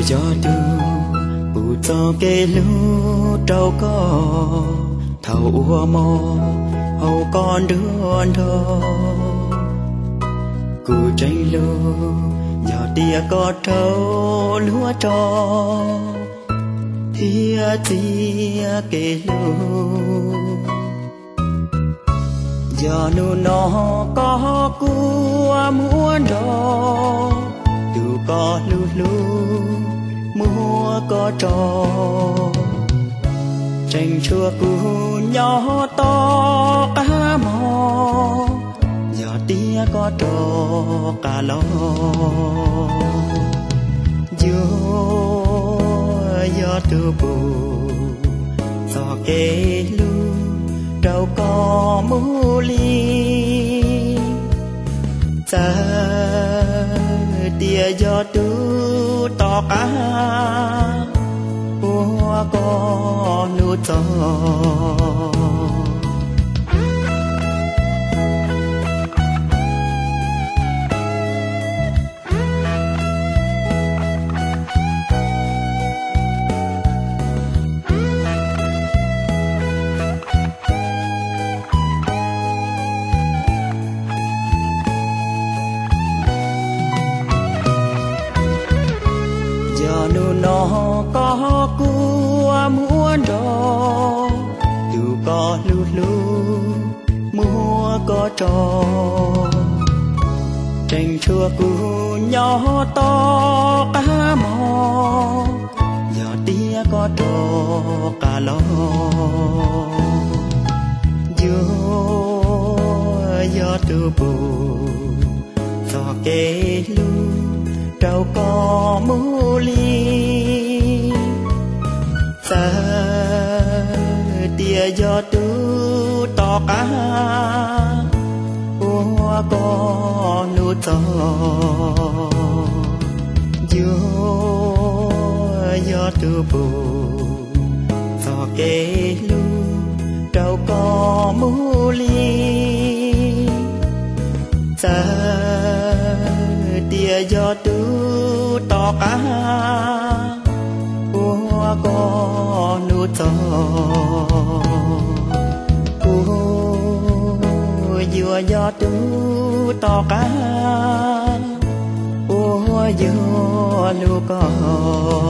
gió du bù cho kê lu trâu có thầu ua mò hầu con đứa đó cụ tranh lu nhỏ tia có trâu lúa trò thia tia kê lu giờ nu nó có cua muốn đó dù có lu lu mua có trò tranh chua cú nhỏ to cá mò giờ tia có trò cá lo vô giờ tu bù gió kê lu đâu có mũ ly giờ tia gió tu to cá bùa có nụ gió giờ nu nó có cua muốn đó dù có lu lu mua có trò tranh chua cú nhỏ to cá mò giờ tia có trò cá lo vô giờ tu bù gió kê lu đâu có mũ ly giờ tia gió tu to cá bùa có nụ gió vô gió tu bù gió kê lu đâu có mũ ly giờ tia gió tu to cá bùa có nụ gió vừa gió tu to cá bùa gió lu có